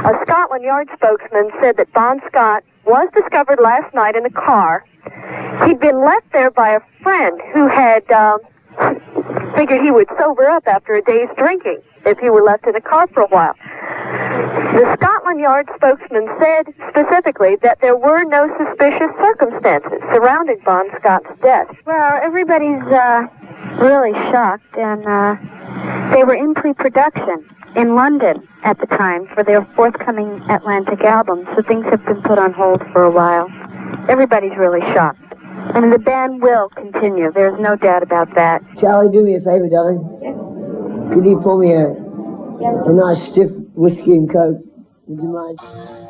A Scotland Yard spokesman said that Bon Scott was discovered last night in a car. He'd been left there by a friend who had figured he would sober up after a day's drinking if he were left in a car for a while. The Scotland Yard spokesman said specifically that there were no suspicious circumstances surrounding Bon Scott's death. Well, everybody's really shocked, and they were in pre-production in London at the time for their forthcoming Atlantic album, so things have been put on hold for a while. Everybody's really shocked. I mean, the band will continue. There's no doubt about that. Charlie, do me a favor, darling. Yes. Could you pour me a nice stiff whiskey and coke? Would you mind?